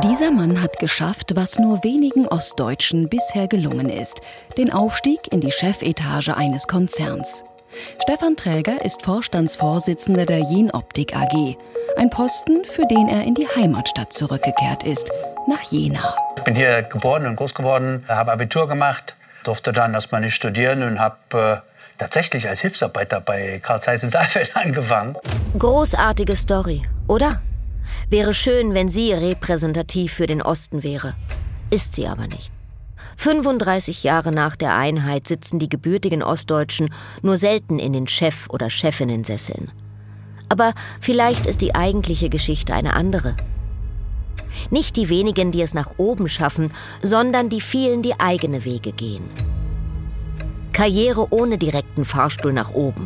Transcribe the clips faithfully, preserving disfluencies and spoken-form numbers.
Dieser Mann hat geschafft, was nur wenigen Ostdeutschen bisher gelungen ist: den Aufstieg in die Chefetage eines Konzerns. Stefan Träger ist Vorstandsvorsitzender der Jenoptik A G. Ein Posten, für den er in die Heimatstadt zurückgekehrt ist, nach Jena. Ich bin hier geboren und groß geworden, habe Abitur gemacht, durfte dann erstmal nicht studieren und habe äh, tatsächlich als Hilfsarbeiter bei Carl Zeiss in Saalfeld angefangen. Großartige Story, oder? Wäre schön, wenn sie repräsentativ für den Osten wäre. Ist sie aber nicht. fünfunddreißig Jahre nach der Einheit sitzen die gebürtigen Ostdeutschen nur selten in den Chef- oder Chefinnensesseln. Aber vielleicht ist die eigentliche Geschichte eine andere. Nicht die wenigen, die es nach oben schaffen, sondern die vielen, die eigene Wege gehen. Karriere ohne direkten Fahrstuhl nach oben.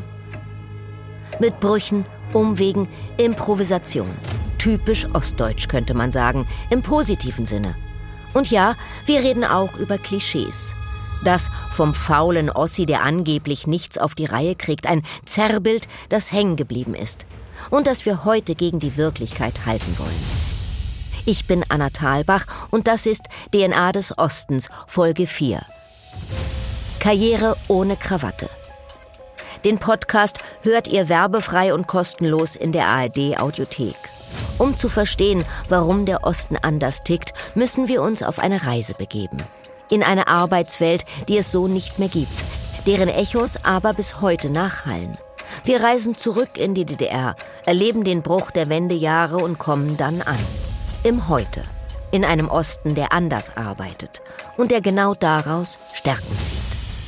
Mit Brüchen, Umwegen, Improvisation. Typisch ostdeutsch, könnte man sagen, im positiven Sinne. Und ja, wir reden auch über Klischees. Das vom faulen Ossi, der angeblich nichts auf die Reihe kriegt, ein Zerrbild, das hängen geblieben ist. Und das wir heute gegen die Wirklichkeit halten wollen. Ich bin Anna Thalbach und das ist D N A des Ostens, Folge vier. Karriere ohne Krawatte. Den Podcast hört ihr werbefrei und kostenlos in der A R D-Audiothek. Um zu verstehen, warum der Osten anders tickt, müssen wir uns auf eine Reise begeben. In eine Arbeitswelt, die es so nicht mehr gibt, deren Echos aber bis heute nachhallen. Wir reisen zurück in die D D R, erleben den Bruch der Wendejahre und kommen dann an. Im Heute. In einem Osten, der anders arbeitet und der genau daraus Stärken zieht.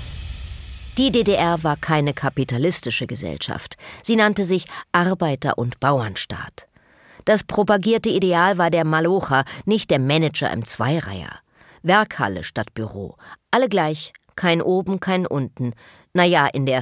Die D D R war keine kapitalistische Gesellschaft. Sie nannte sich Arbeiter- und Bauernstaat. Das propagierte Ideal war der Malocher, nicht der Manager im Zweireiher. Werkhalle statt Büro. Alle gleich, kein Oben, kein Unten. Naja, in der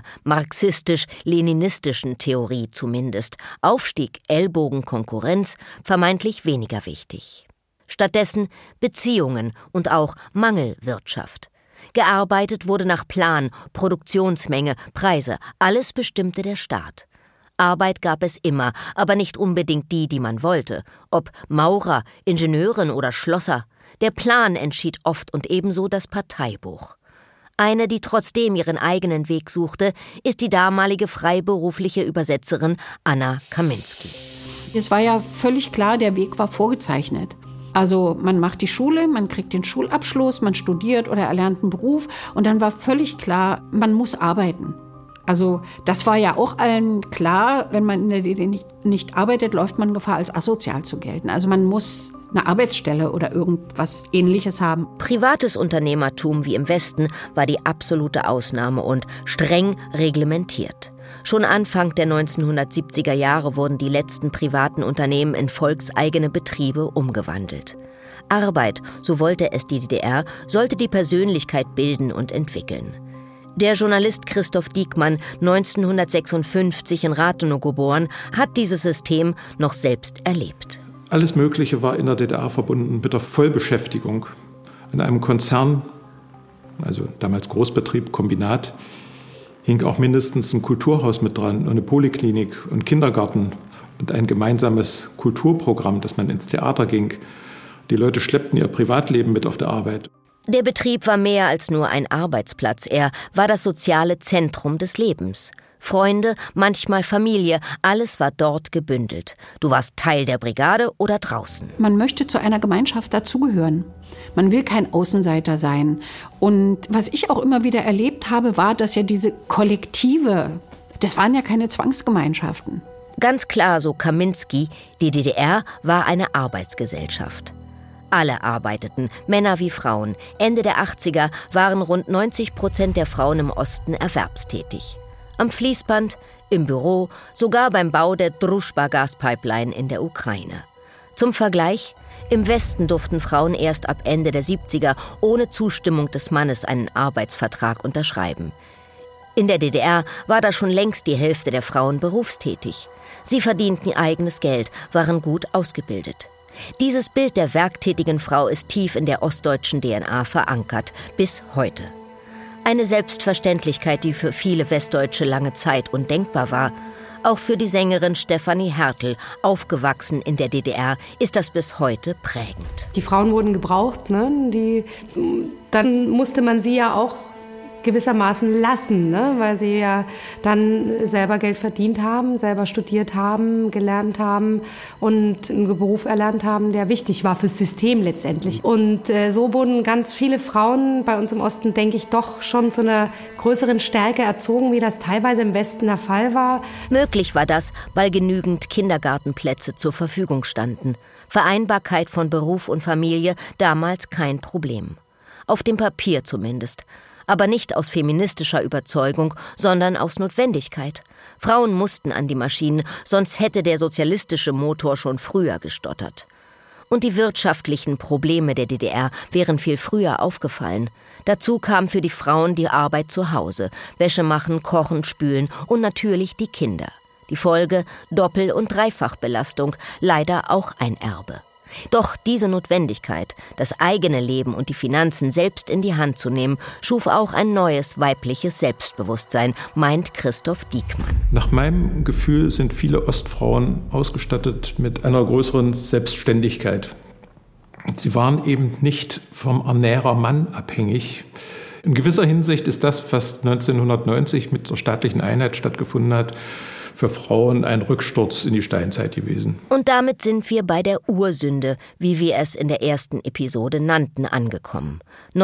marxistisch-leninistischen Theorie zumindest. Aufstieg, Ellbogen, Konkurrenz, vermeintlich weniger wichtig. Stattdessen Beziehungen und auch Mangelwirtschaft. Gearbeitet wurde nach Plan, Produktionsmenge, Preise. Alles bestimmte der Staat. Arbeit gab es immer, aber nicht unbedingt die, die man wollte. Ob Maurer, Ingenieurin oder Schlosser. Der Plan entschied oft und ebenso das Parteibuch. Eine, die trotzdem ihren eigenen Weg suchte, ist die damalige freiberufliche Übersetzerin Anna Kaminski. Es war ja völlig klar, der Weg war vorgezeichnet. Also man macht die Schule, man kriegt den Schulabschluss, man studiert oder erlernt einen Beruf und dann war völlig klar, man muss arbeiten. Also das war ja auch allen klar, wenn man in der D D R nicht, nicht arbeitet, läuft man Gefahr, als asozial zu gelten. Also man muss eine Arbeitsstelle oder irgendwas Ähnliches haben. Privates Unternehmertum wie im Westen war die absolute Ausnahme und streng reglementiert. Schon Anfang der neunzehnhundertsiebziger Jahre wurden die letzten privaten Unternehmen in volkseigene Betriebe umgewandelt. Arbeit, so wollte es die D D R, sollte die Persönlichkeit bilden und entwickeln. Der Journalist Christoph Diekmann, neunzehnhundertsechsundfünfzig in Rathenow geboren, hat dieses System noch selbst erlebt. Alles Mögliche war in der D D R verbunden mit der Vollbeschäftigung. In einem Konzern, also damals Großbetrieb, Kombinat, hing auch mindestens ein Kulturhaus mit dran, und eine Poliklinik und Kindergarten und ein gemeinsames Kulturprogramm, dass man ins Theater ging. Die Leute schleppten ihr Privatleben mit auf der Arbeit. Der Betrieb war mehr als nur ein Arbeitsplatz. Er war das soziale Zentrum des Lebens. Freunde, manchmal Familie, alles war dort gebündelt. Du warst Teil der Brigade oder draußen. Man möchte zu einer Gemeinschaft dazugehören. Man will kein Außenseiter sein. Und was ich auch immer wieder erlebt habe, war, dass ja diese Kollektive, das waren ja keine Zwangsgemeinschaften. Ganz klar, so Kaminski, die D D R war eine Arbeitsgesellschaft. Alle arbeiteten, Männer wie Frauen. Ende der achtziger waren rund neunzig Prozent der Frauen im Osten erwerbstätig. Am Fließband, im Büro, sogar beim Bau der Druschba-Gaspipeline in der Ukraine. Zum Vergleich, im Westen durften Frauen erst ab Ende der siebziger ohne Zustimmung des Mannes einen Arbeitsvertrag unterschreiben. In der D D R war da schon längst die Hälfte der Frauen berufstätig. Sie verdienten ihr eigenes Geld, waren gut ausgebildet. Dieses Bild der werktätigen Frau ist tief in der ostdeutschen D N A verankert, bis heute. Eine Selbstverständlichkeit, die für viele Westdeutsche lange Zeit undenkbar war. Auch für die Sängerin Stefanie Hertel, aufgewachsen in der D D R, ist das bis heute prägend. Die Frauen wurden gebraucht, ne? Die, dann musste man sie ja auch gewissermaßen lassen, ne? Weil sie ja dann selber Geld verdient haben, selber studiert haben, gelernt haben und einen Beruf erlernt haben, der wichtig war fürs System letztendlich. Und äh, so wurden ganz viele Frauen bei uns im Osten, denke ich, doch schon zu einer größeren Stärke erzogen, wie das teilweise im Westen der Fall war. Möglich war das, weil genügend Kindergartenplätze zur Verfügung standen. Vereinbarkeit von Beruf und Familie damals kein Problem. Auf dem Papier zumindest. Aber nicht aus feministischer Überzeugung, sondern aus Notwendigkeit. Frauen mussten an die Maschinen, sonst hätte der sozialistische Motor schon früher gestottert. Und die wirtschaftlichen Probleme der D D R wären viel früher aufgefallen. Dazu kam für die Frauen die Arbeit zu Hause, Wäsche machen, kochen, spülen und natürlich die Kinder. Die Folge Doppel- und Dreifachbelastung, leider auch ein Erbe. Doch diese Notwendigkeit, das eigene Leben und die Finanzen selbst in die Hand zu nehmen, schuf auch ein neues weibliches Selbstbewusstsein, meint Christoph Diekmann. Nach meinem Gefühl sind viele Ostfrauen ausgestattet mit einer größeren Selbstständigkeit. Sie waren eben nicht vom Ernährer Mann abhängig. In gewisser Hinsicht ist das, was neunzehnhundertneunzig mit der staatlichen Einheit stattgefunden hat, für Frauen ein Rücksturz in die Steinzeit gewesen. Und damit sind wir bei der Ursünde, wie wir es in der ersten Episode nannten, angekommen.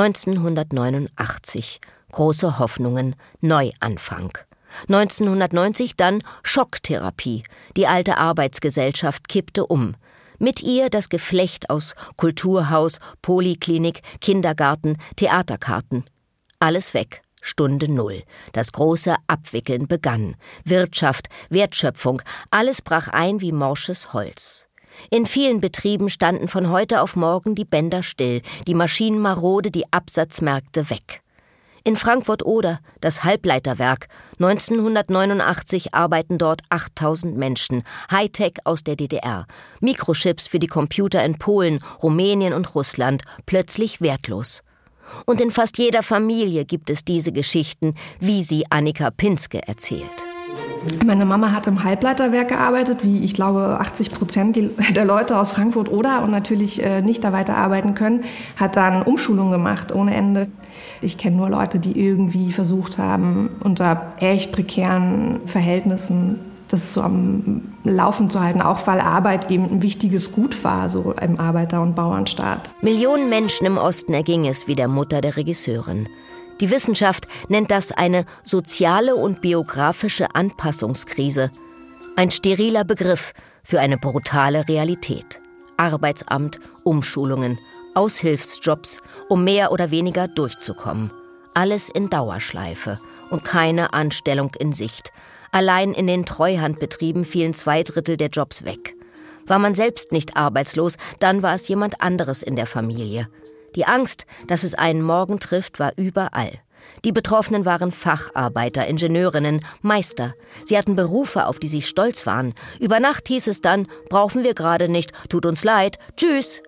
neunzehnhundertneunundachtzig. Große Hoffnungen, Neuanfang. neunzehnhundertneunzig dann Schocktherapie. Die alte Arbeitsgesellschaft kippte um. Mit ihr das Geflecht aus Kulturhaus, Poliklinik, Kindergarten, Theaterkarten. Alles weg. Stunde Null. Das große Abwickeln begann. Wirtschaft, Wertschöpfung, alles brach ein wie morsches Holz. In vielen Betrieben standen von heute auf morgen die Bänder still, die Maschinen marode, die Absatzmärkte weg. In Frankfurt-Oder, das Halbleiterwerk. neunzehnhundertneunundachtzig arbeiten dort achttausend Menschen, Hightech aus der D D R. Mikrochips für die Computer in Polen, Rumänien und Russland, plötzlich wertlos. Und in fast jeder Familie gibt es diese Geschichten, wie sie Annika Pinske erzählt. Meine Mama hat im Halbleiterwerk gearbeitet, wie ich glaube achtzig Prozent der Leute aus Frankfurt-Oder und natürlich nicht da weiterarbeiten können, hat dann Umschulung gemacht ohne Ende. Ich kenne nur Leute, die irgendwie versucht haben, unter echt prekären Verhältnissen das so am Laufen zu halten, auch weil Arbeit eben ein wichtiges Gut war, so im Arbeiter- und Bauernstaat. Millionen Menschen im Osten erging es wie der Mutter der Regisseurin. Die Wissenschaft nennt das eine soziale und biografische Anpassungskrise. Ein steriler Begriff für eine brutale Realität. Arbeitsamt, Umschulungen, Aushilfsjobs, um mehr oder weniger durchzukommen. Alles in Dauerschleife und keine Anstellung in Sicht. Allein in den Treuhandbetrieben fielen zwei Drittel der Jobs weg. War man selbst nicht arbeitslos, dann war es jemand anderes in der Familie. Die Angst, dass es einen morgen trifft, war überall. Die Betroffenen waren Facharbeiter, Ingenieurinnen, Meister. Sie hatten Berufe, auf die sie stolz waren. Über Nacht hieß es dann, brauchen wir gerade nicht, tut uns leid, tschüss.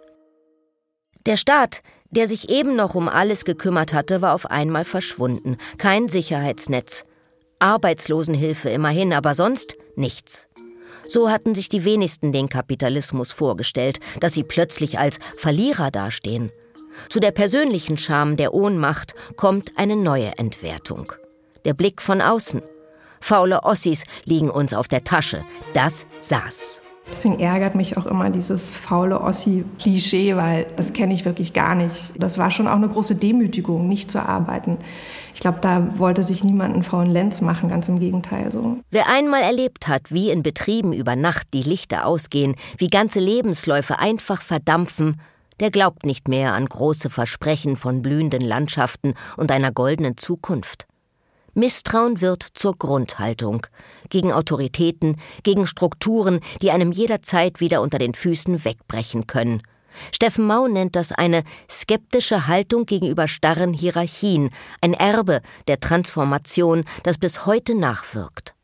Der Staat, der sich eben noch um alles gekümmert hatte, war auf einmal verschwunden. Kein Sicherheitsnetz. Arbeitslosenhilfe immerhin, aber sonst nichts. So hatten sich die wenigsten den Kapitalismus vorgestellt, dass sie plötzlich als Verlierer dastehen. Zu der persönlichen Scham der Ohnmacht kommt eine neue Entwertung. Der Blick von außen. Faule Ossis liegen uns auf der Tasche. Das saß. Deswegen ärgert mich auch immer dieses faule Ossi-Klischee, weil das kenne ich wirklich gar nicht. Das war schon auch eine große Demütigung, nicht zu arbeiten. Ich glaube, da wollte sich niemand einen faulen Lenz machen, ganz im Gegenteil. So. Wer einmal erlebt hat, wie in Betrieben über Nacht die Lichter ausgehen, wie ganze Lebensläufe einfach verdampfen, der glaubt nicht mehr an große Versprechen von blühenden Landschaften und einer goldenen Zukunft. Misstrauen wird zur Grundhaltung. Gegen Autoritäten, gegen Strukturen, die einem jederzeit wieder unter den Füßen wegbrechen können. Steffen Mau nennt das eine skeptische Haltung gegenüber starren Hierarchien, ein Erbe der Transformation, das bis heute nachwirkt.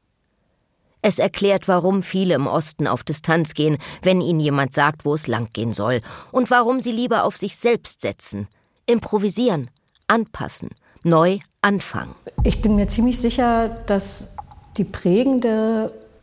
Es erklärt, warum viele im Osten auf Distanz gehen, wenn ihnen jemand sagt, wo es langgehen soll, und warum sie lieber auf sich selbst setzen, improvisieren, anpassen, neu anfangen. Ich bin mir ziemlich sicher, dass die prägende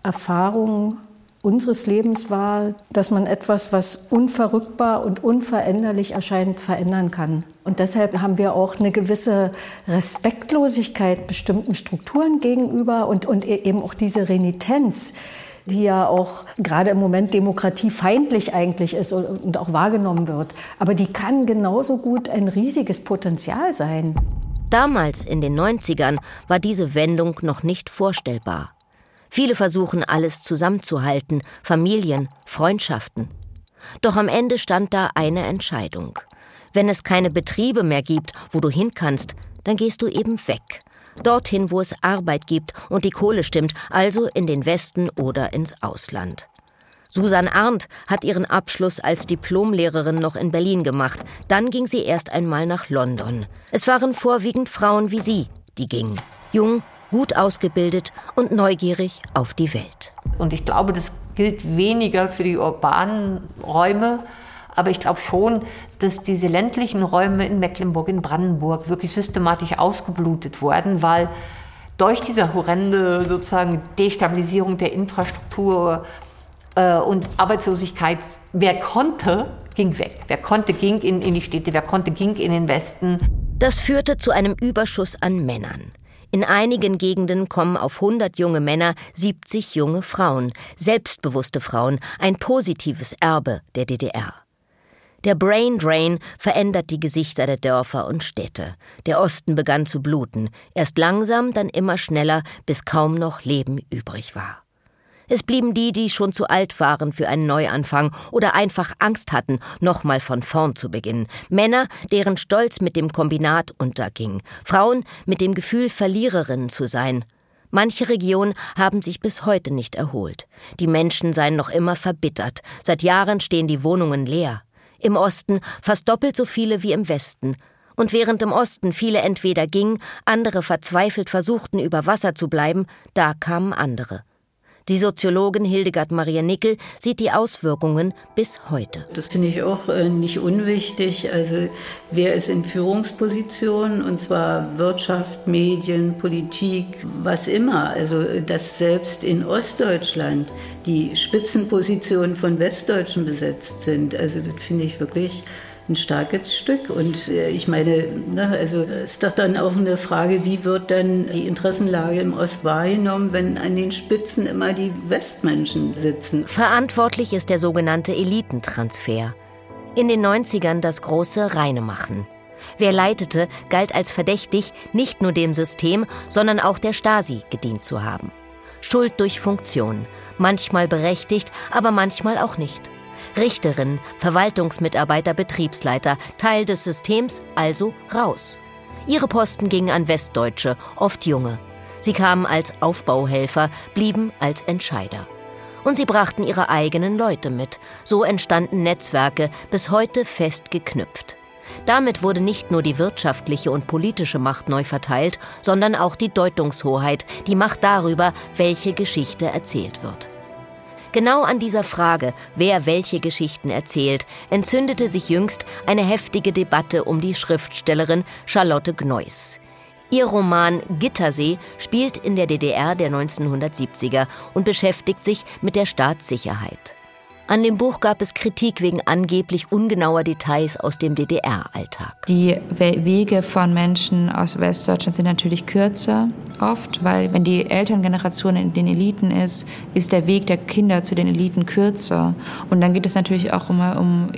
Erfahrung unseres Lebens war, dass man etwas, was unverrückbar und unveränderlich erscheint, verändern kann. Und deshalb haben wir auch eine gewisse Respektlosigkeit bestimmten Strukturen gegenüber und, und eben auch diese Renitenz, die ja auch gerade im Moment demokratiefeindlich eigentlich ist und auch wahrgenommen wird. Aber die kann genauso gut ein riesiges Potenzial sein. Damals, in den neunzigern, war diese Wendung noch nicht vorstellbar. Viele versuchen, alles zusammenzuhalten, Familien, Freundschaften. Doch am Ende stand da eine Entscheidung. Wenn es keine Betriebe mehr gibt, wo du hin kannst, dann gehst du eben weg. Dorthin, wo es Arbeit gibt und die Kohle stimmt, also in den Westen oder ins Ausland. Susan Arndt hat ihren Abschluss als Diplomlehrerin noch in Berlin gemacht. Dann ging sie erst einmal nach London. Es waren vorwiegend Frauen wie sie, die gingen. Jung, gut ausgebildet und neugierig auf die Welt. Und ich glaube, das gilt weniger für die urbanen Räume, aber ich glaube schon, dass diese ländlichen Räume in Mecklenburg, in Brandenburg wirklich systematisch ausgeblutet wurden, weil durch diese horrende sozusagen Destabilisierung der Infrastruktur äh, und Arbeitslosigkeit, wer konnte, ging weg. Wer konnte, ging in, in die Städte, wer konnte, ging in den Westen. Das führte zu einem Überschuss an Männern. In einigen Gegenden kommen auf hundert junge Männer siebzig junge Frauen, selbstbewusste Frauen, ein positives Erbe der D D R. Der Brain Drain verändert die Gesichter der Dörfer und Städte. Der Osten begann zu bluten, erst langsam, dann immer schneller, bis kaum noch Leben übrig war. Es blieben die, die schon zu alt waren für einen Neuanfang oder einfach Angst hatten, nochmal von vorn zu beginnen. Männer, deren Stolz mit dem Kombinat unterging. Frauen mit dem Gefühl, Verliererinnen zu sein. Manche Regionen haben sich bis heute nicht erholt. Die Menschen seien noch immer verbittert. Seit Jahren stehen die Wohnungen leer. Im Osten fast doppelt so viele wie im Westen. Und während im Osten viele entweder gingen, andere verzweifelt versuchten, über Wasser zu bleiben, da kamen andere. Die Soziologin Hildegard Maria Nickel sieht die Auswirkungen bis heute. Das finde ich auch äh, nicht unwichtig. Also wer ist in Führungspositionen, und zwar Wirtschaft, Medien, Politik, was immer. Also dass selbst in Ostdeutschland die Spitzenpositionen von Westdeutschen besetzt sind. Also das finde ich wirklich ein starkes Stück. Und äh, ich meine, ne, also ist doch dann auch eine Frage, wie wird dann die Interessenlage im Ost wahrgenommen, wenn an den Spitzen immer die Westmenschen sitzen. Verantwortlich ist der sogenannte Elitentransfer. In den neunzigern das große Reinemachen. Wer leitete, galt als verdächtig, nicht nur dem System, sondern auch der Stasi gedient zu haben. Schuld durch Funktion, manchmal berechtigt, aber manchmal auch nicht. Richterin, Verwaltungsmitarbeiter, Betriebsleiter, Teil des Systems, also raus. Ihre Posten gingen an Westdeutsche, oft Junge. Sie kamen als Aufbauhelfer, blieben als Entscheider. Und sie brachten ihre eigenen Leute mit. So entstanden Netzwerke, bis heute fest geknüpft. Damit wurde nicht nur die wirtschaftliche und politische Macht neu verteilt, sondern auch die Deutungshoheit, die Macht darüber, welche Geschichte erzählt wird. Genau an dieser Frage, wer welche Geschichten erzählt, entzündete sich jüngst eine heftige Debatte um die Schriftstellerin Charlotte Gneuss. Ihr Roman Gittersee spielt in der D D R der neunzehnhundertsiebziger und beschäftigt sich mit der Staatssicherheit. An dem Buch gab es Kritik wegen angeblich ungenauer Details aus dem D D R-Alltag. Die Wege von Menschen aus Westdeutschland sind natürlich kürzer, oft, weil wenn die Elterngeneration in den Eliten ist, ist der Weg der Kinder zu den Eliten kürzer. Und dann geht es natürlich auch immer um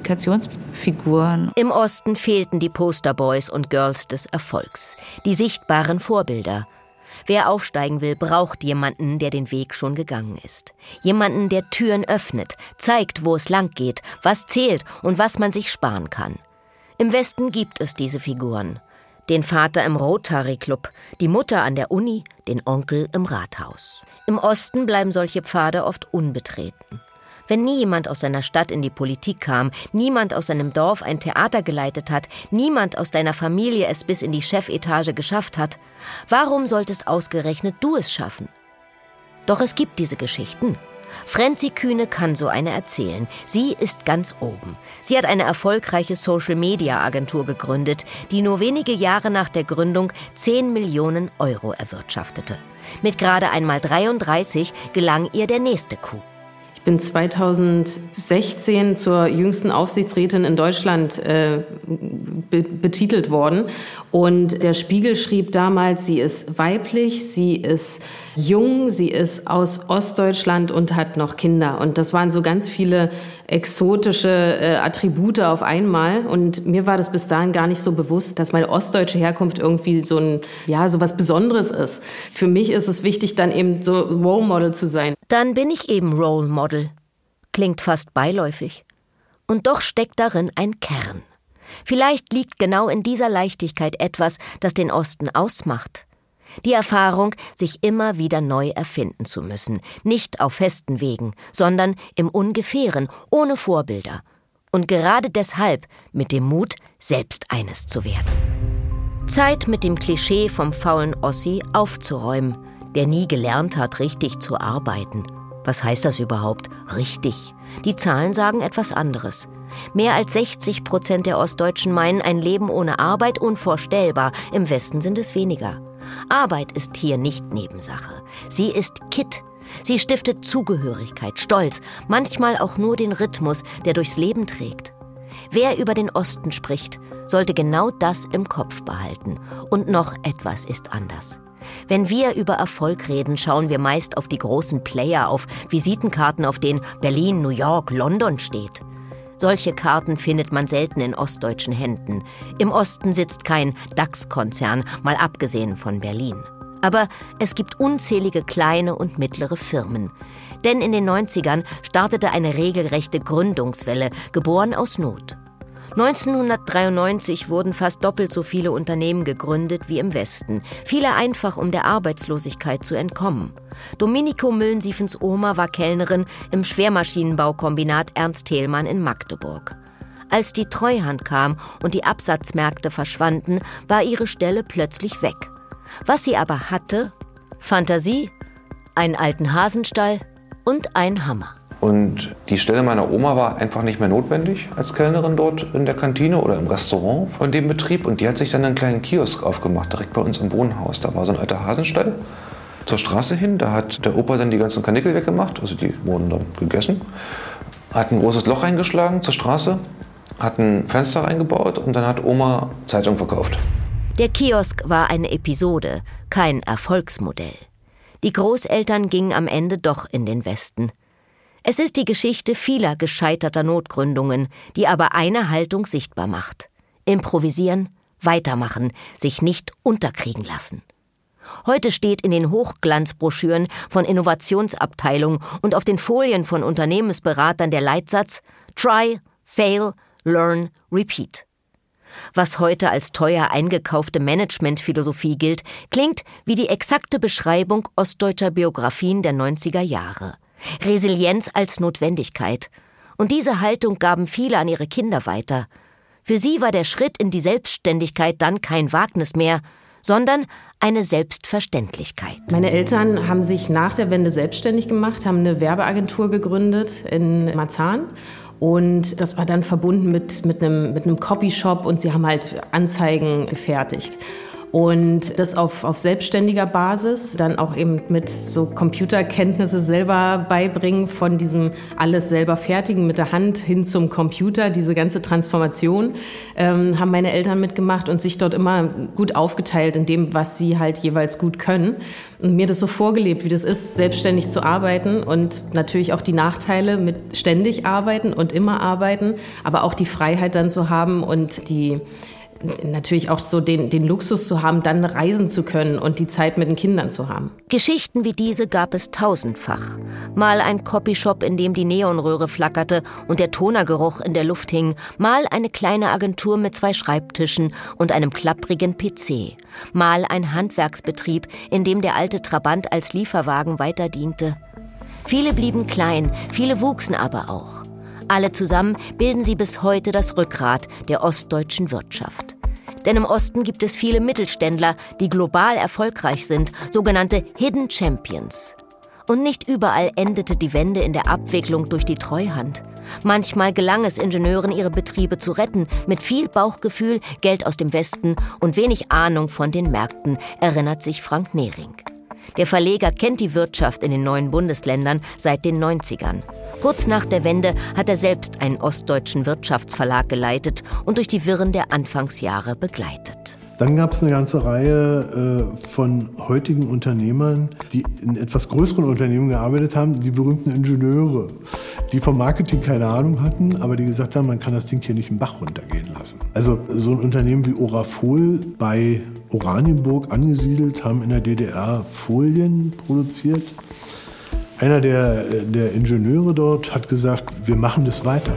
Identifikationsfiguren. Im Osten fehlten die Posterboys und Girls des Erfolgs, die sichtbaren Vorbilder. Wer aufsteigen will, braucht jemanden, der den Weg schon gegangen ist. Jemanden, der Türen öffnet, zeigt, wo es lang geht, was zählt und was man sich sparen kann. Im Westen gibt es diese Figuren. Den Vater im Rotary Club, die Mutter an der Uni, den Onkel im Rathaus. Im Osten bleiben solche Pfade oft unbetreten. Wenn nie jemand aus seiner Stadt in die Politik kam, niemand aus seinem Dorf ein Theater geleitet hat, niemand aus deiner Familie es bis in die Chefetage geschafft hat, warum solltest ausgerechnet du es schaffen? Doch es gibt diese Geschichten. Franzi Kühne kann so eine erzählen. Sie ist ganz oben. Sie hat eine erfolgreiche Social-Media-Agentur gegründet, die nur wenige Jahre nach der Gründung zehn Millionen Euro erwirtschaftete. Mit gerade einmal dreiunddreißig gelang ihr der nächste Coup. Ich bin zweitausendsechzehn zur jüngsten Aufsichtsrätin in Deutschland äh, be- betitelt worden. Und der Spiegel schrieb damals, sie ist weiblich, sie ist jung, sie ist aus Ostdeutschland und hat noch Kinder. Und das waren so ganz viele exotische äh, Attribute auf einmal. Und mir war das bis dahin gar nicht so bewusst, dass meine ostdeutsche Herkunft irgendwie so ein, ja, so was Besonderes ist. Für mich ist es wichtig, dann eben so Role Model zu sein. Dann bin ich eben Role Model. Klingt fast beiläufig. Und doch steckt darin ein Kern. Vielleicht liegt genau in dieser Leichtigkeit etwas, das den Osten ausmacht. Die Erfahrung, sich immer wieder neu erfinden zu müssen. Nicht auf festen Wegen, sondern im Ungefähren, ohne Vorbilder. Und gerade deshalb mit dem Mut, selbst eines zu werden. Zeit, mit dem Klischee vom faulen Ossi aufzuräumen, der nie gelernt hat, richtig zu arbeiten. Was heißt das überhaupt? Richtig. Die Zahlen sagen etwas anderes. Mehr als sechzig Prozent der Ostdeutschen meinen ein Leben ohne Arbeit unvorstellbar. Im Westen sind es weniger. Arbeit ist hier nicht Nebensache. Sie ist Kitt. Sie stiftet Zugehörigkeit, Stolz, manchmal auch nur den Rhythmus, der durchs Leben trägt. Wer über den Osten spricht, sollte genau das im Kopf behalten. Und noch etwas ist anders. Wenn wir über Erfolg reden, schauen wir meist auf die großen Player, auf Visitenkarten, auf denen Berlin, New York, London steht. Solche Karten findet man selten in ostdeutschen Händen. Im Osten sitzt kein DAX-Konzern, mal abgesehen von Berlin. Aber es gibt unzählige kleine und mittlere Firmen. Denn in den neunzigern startete eine regelrechte Gründungswelle, geboren aus Not. neunzehnhundertdreiundneunzig wurden fast doppelt so viele Unternehmen gegründet wie im Westen. Viele einfach, um der Arbeitslosigkeit zu entkommen. Domenico Müllensiefens Oma war Kellnerin im Schwermaschinenbaukombinat Ernst Thälmann in Magdeburg. Als die Treuhand kam und die Absatzmärkte verschwanden, war ihre Stelle plötzlich weg. Was sie aber hatte: Fantasie, einen alten Hasenstall und einen Hammer. Und die Stelle meiner Oma war einfach nicht mehr notwendig als Kellnerin dort in der Kantine oder im Restaurant von dem Betrieb. Und die hat sich dann einen kleinen Kiosk aufgemacht, direkt bei uns im Wohnhaus. Da war so ein alter Hasenstall zur Straße hin. Da hat der Opa dann die ganzen Karnickel weggemacht, also die wurden dann gegessen. Hat ein großes Loch reingeschlagen zur Straße, hat ein Fenster reingebaut und dann hat Oma Zeitung verkauft. Der Kiosk war eine Episode, kein Erfolgsmodell. Die Großeltern gingen am Ende doch in den Westen. Es ist die Geschichte vieler gescheiterter Notgründungen, die aber eine Haltung sichtbar macht: Improvisieren, weitermachen, sich nicht unterkriegen lassen. Heute steht in den Hochglanzbroschüren von Innovationsabteilungen und auf den Folien von Unternehmensberatern der Leitsatz: Try, fail, learn, repeat. Was heute als teuer eingekaufte Managementphilosophie gilt, klingt wie die exakte Beschreibung ostdeutscher Biografien der neunziger Jahre. Resilienz als Notwendigkeit. Und diese Haltung gaben viele an ihre Kinder weiter. Für sie war der Schritt in die Selbstständigkeit dann kein Wagnis mehr, sondern eine Selbstverständlichkeit. Meine Eltern haben sich nach der Wende selbstständig gemacht, haben eine Werbeagentur gegründet in Marzahn. Und das war dann verbunden mit, mit einem, mit einem Copyshop und sie haben halt Anzeigen gefertigt. Und das auf, auf selbstständiger Basis, dann auch eben mit so Computerkenntnisse selber beibringen, von diesem alles selber fertigen mit der Hand hin zum Computer, diese ganze Transformation, ähm, haben meine Eltern mitgemacht und sich dort immer gut aufgeteilt in dem, was sie halt jeweils gut können. Und mir das so vorgelebt, wie das ist, selbstständig zu arbeiten und natürlich auch die Nachteile mit ständig arbeiten und immer arbeiten, aber auch die Freiheit dann zu haben und die natürlich auch so den, den Luxus zu haben, dann reisen zu können und die Zeit mit den Kindern zu haben. Geschichten wie diese gab es tausendfach. Mal ein Copyshop, in dem die Neonröhre flackerte und der Tonergeruch in der Luft hing. Mal eine kleine Agentur mit zwei Schreibtischen und einem klapprigen P C. Mal ein Handwerksbetrieb, in dem der alte Trabant als Lieferwagen weiter diente. Viele blieben klein, viele wuchsen aber auch. Alle zusammen bilden sie bis heute das Rückgrat der ostdeutschen Wirtschaft. Denn im Osten gibt es viele Mittelständler, die global erfolgreich sind, sogenannte Hidden Champions. Und nicht überall endete die Wende in der Abwicklung durch die Treuhand. Manchmal gelang es Ingenieuren, ihre Betriebe zu retten, mit viel Bauchgefühl, Geld aus dem Westen und wenig Ahnung von den Märkten, erinnert sich Frank Nehring. Der Verleger kennt die Wirtschaft in den neuen Bundesländern seit den neunzigern. Kurz nach der Wende hat er selbst einen ostdeutschen Wirtschaftsverlag geleitet und durch die Wirren der Anfangsjahre begleitet. Dann gab es eine ganze Reihe äh, von heutigen Unternehmern, die in etwas größeren Unternehmen gearbeitet haben, die berühmten Ingenieure, die vom Marketing keine Ahnung hatten, aber die gesagt haben, man kann das Ding hier nicht im Bach runtergehen lassen. Also so ein Unternehmen wie Orafol bei Oranienburg angesiedelt, haben in der D D R Folien produziert. Einer der, der Ingenieure dort hat gesagt, wir machen das weiter.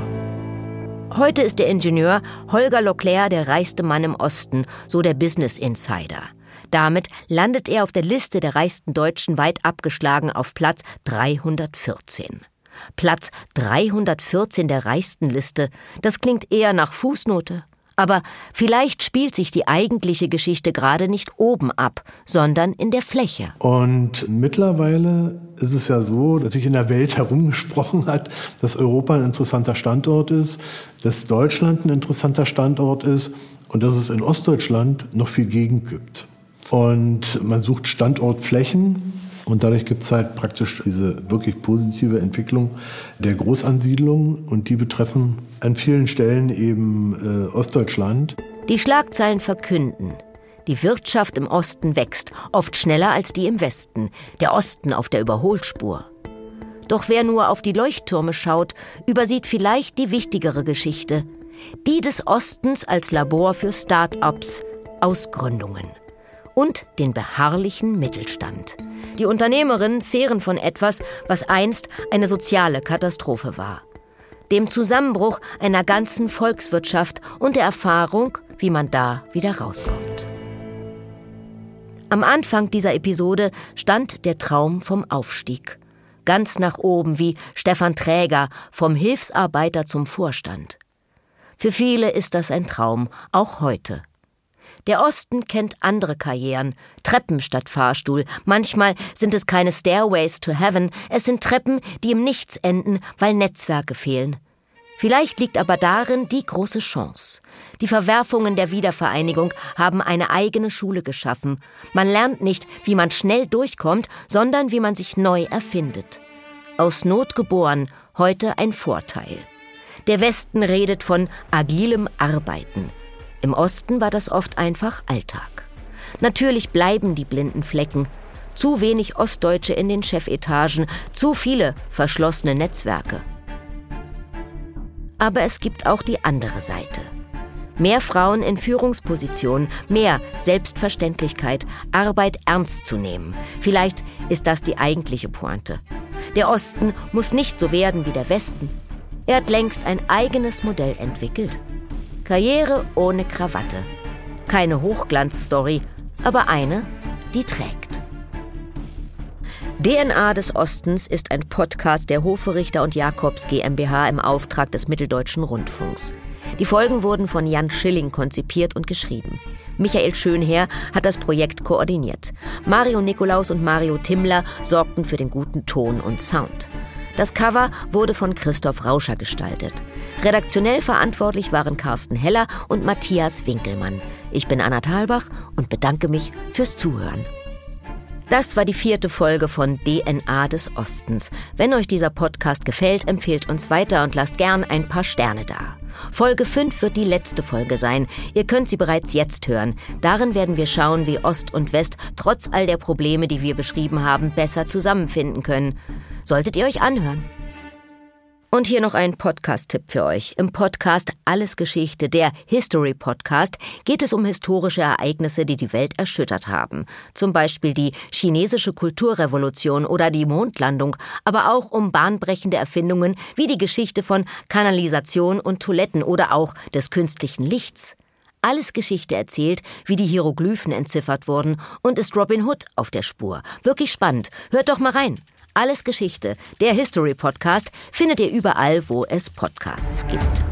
Heute ist der Ingenieur Holger Leclerc der reichste Mann im Osten, so der Business Insider. Damit landet er auf der Liste der reichsten Deutschen weit abgeschlagen auf Platz dreihundertvierzehn. Platz dreihundertvierzehn der reichsten Liste, das klingt eher nach Fußnote. Aber vielleicht spielt sich die eigentliche Geschichte gerade nicht oben ab, sondern in der Fläche. Und mittlerweile ist es ja so, dass sich in der Welt herumgesprochen hat, dass Europa ein interessanter Standort ist, dass Deutschland ein interessanter Standort ist und dass es in Ostdeutschland noch viel Gegend gibt. Und man sucht Standortflächen. Und dadurch gibt es halt praktisch diese wirklich positive Entwicklung der Großansiedlungen. Und die betreffen an vielen Stellen eben äh, Ostdeutschland. Die Schlagzeilen verkünden: Die Wirtschaft im Osten wächst, oft schneller als die im Westen. Der Osten auf der Überholspur. Doch wer nur auf die Leuchttürme schaut, übersieht vielleicht die wichtigere Geschichte. Die des Ostens als Labor für Start-ups, Ausgründungen. Und den beharrlichen Mittelstand. Die Unternehmerinnen zehren von etwas, was einst eine soziale Katastrophe war. Dem Zusammenbruch einer ganzen Volkswirtschaft und der Erfahrung, wie man da wieder rauskommt. Am Anfang dieser Episode stand der Traum vom Aufstieg. Ganz nach oben wie Stefan Träger, vom Hilfsarbeiter zum Vorstand. Für viele ist das ein Traum, auch heute. Der Osten kennt andere Karrieren, Treppen statt Fahrstuhl. Manchmal sind es keine Stairways to Heaven, es sind Treppen, die im Nichts enden, weil Netzwerke fehlen. Vielleicht liegt aber darin die große Chance. Die Verwerfungen der Wiedervereinigung haben eine eigene Schule geschaffen. Man lernt nicht, wie man schnell durchkommt, sondern wie man sich neu erfindet. Aus Not geboren, heute ein Vorteil. Der Westen redet von agilem Arbeiten. Im Osten war das oft einfach Alltag. Natürlich bleiben die blinden Flecken. Zu wenig Ostdeutsche in den Chefetagen, zu viele verschlossene Netzwerke. Aber es gibt auch die andere Seite. Mehr Frauen in Führungspositionen, mehr Selbstverständlichkeit, Arbeit ernst zu nehmen. Vielleicht ist das die eigentliche Pointe. Der Osten muss nicht so werden wie der Westen. Er hat längst ein eigenes Modell entwickelt. Karriere ohne Krawatte. Keine Hochglanzstory, aber eine, die trägt. D N A des Ostens ist ein Podcast der Hoferichter und Jacobs GmbH im Auftrag des Mitteldeutschen Rundfunks. Die Folgen wurden von Jan Schilling konzipiert und geschrieben. Michael Schönherr hat das Projekt koordiniert. Mario Nikolaus und Mario Timmler sorgten für den guten Ton und Sound. Das Cover wurde von Christoph Rauscher gestaltet. Redaktionell verantwortlich waren Carsten Heller und Matthias Winkelmann. Ich bin Anna Thalbach und bedanke mich fürs Zuhören. Das war die vierte Folge von D N A des Ostens. Wenn euch dieser Podcast gefällt, empfehlt uns weiter und lasst gern ein paar Sterne da. Folge fünf wird die letzte Folge sein. Ihr könnt sie bereits jetzt hören. Darin werden wir schauen, wie Ost und West trotz all der Probleme, die wir beschrieben haben, besser zusammenfinden können. Solltet ihr euch anhören. Und hier noch ein Podcast-Tipp für euch. Im Podcast Alles Geschichte, der History-Podcast, geht es um historische Ereignisse, die die Welt erschüttert haben. Zum Beispiel die chinesische Kulturrevolution oder die Mondlandung, aber auch um bahnbrechende Erfindungen wie die Geschichte von Kanalisation und Toiletten oder auch des künstlichen Lichts. Alles Geschichte erzählt, wie die Hieroglyphen entziffert wurden und ist Robin Hood auf der Spur. Wirklich spannend. Hört doch mal rein. Alles Geschichte, der History-Podcast, findet ihr überall, wo es Podcasts gibt.